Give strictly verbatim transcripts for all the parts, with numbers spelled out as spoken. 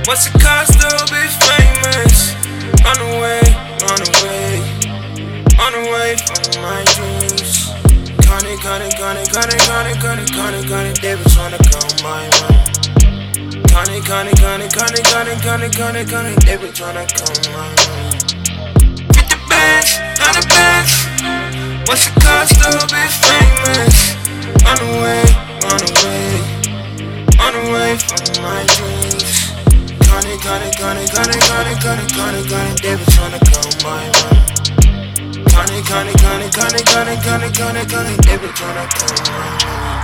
What's it cost to be famous? On the way, on the way, on the way from my dreams. Connie, Connie, Connie, Connie, Connie, Connie, Connie, Connie, they be tryna come my way. Connie, Connie, Connie, Connie, Connie, Connie, Connie, Connie, they be tryna come my way. fifty bands, one hundred bands. What's it cost to be famous? On the way, on the way, on the way from my dreams. Connie, Connie, Connie, Connie, Connie, Connie, Connie, Connie, they be tryna come my way. Connie, Connie, Connie, Connie, Connie, Connie, Connie, Connie, they be tryna come my way.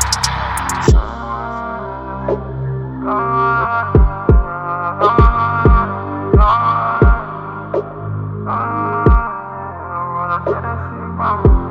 Oh,